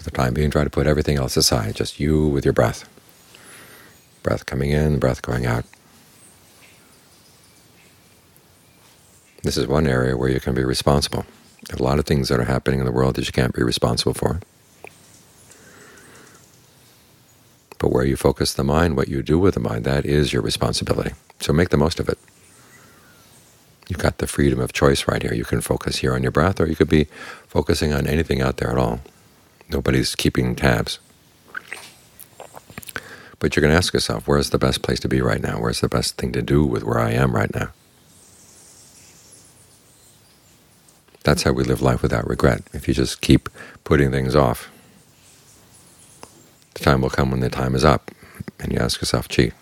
For the time being, try to put everything else aside, just you with your breath. Breath coming in, breath going out. This is one area where you can be responsible. There are a lot of things that are happening in the world that you can't be responsible for. But where you focus the mind, what you do with the mind, that is your responsibility. So make the most of it. You've got the freedom of choice right here. You can focus here on your breath, or you could be focusing on anything out there at all. Nobody's keeping tabs. But you're going to ask yourself, where's the best place to be right now? Where's the best thing to do with where I am right now? That's how we live life without regret. If you just keep putting things off, the time will come when the time is up, and you ask yourself, gee,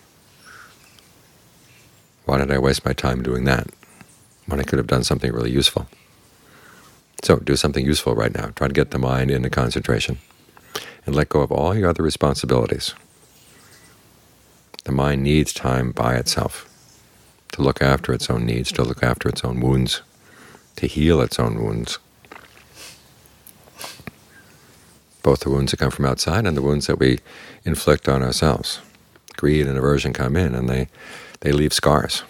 why did I waste my time doing that when I could have done something really useful? So do something useful right now. Try to get the mind into concentration and let go of all your other responsibilities. The mind needs time by itself to look after its own needs, to look after its own wounds, to heal its own wounds, both the wounds that come from outside and the wounds that we inflict on ourselves. Greed and aversion come in, and they leave scars.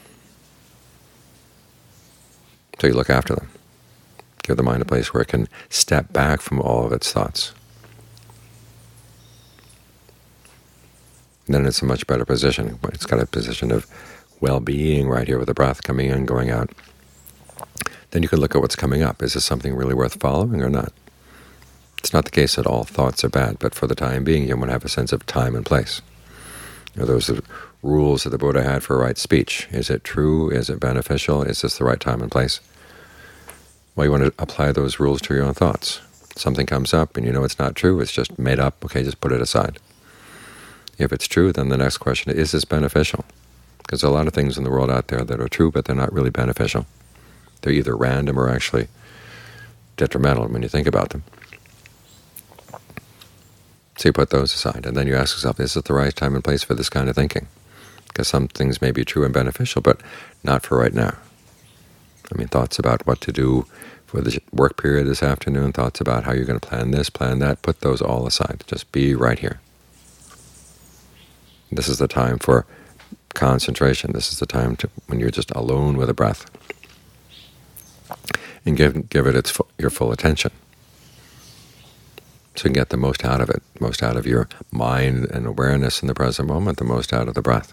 So you look after them. Give the mind a place where it can step back from all of its thoughts. And then it's a much better position. It's got a position of well-being right here with the breath coming in, going out. Then you can look at what's coming up. Is this something really worth following or not? It's not the case that all thoughts are bad, but for the time being you want to have a sense of time and place. Those are rules that the Buddha had for right speech. Is it true? Is it beneficial? Is this the right time and place? Well, you want to apply those rules to your own thoughts. Something comes up and you know it's not true, it's just made up, okay, just put it aside. If it's true, then the next question is this beneficial? Because there are a lot of things in the world out there that are true, but they're not really beneficial. They're either random or actually detrimental when you think about them. So you put those aside, and then you ask yourself, is it the right time and place for this kind of thinking? Because some things may be true and beneficial, but not for right now. I mean, thoughts about what to do for the work period this afternoon, thoughts about how you're going to plan this, plan that, put those all aside. Just be right here. This is the time for concentration. This is the time when you're just alone with the breath. And give it your full attention, so you can get the most out of it, most out of your mind and awareness in the present moment, the most out of the breath.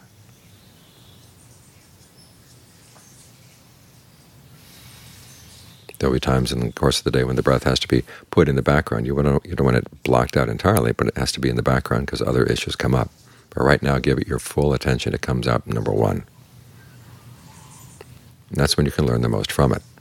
There will be times in the course of the day when the breath has to be put in the background. You don't want it blocked out entirely, but it has to be in the background because other issues come up. But right now, give it your full attention. It comes up number one. And that's when you can learn the most from it.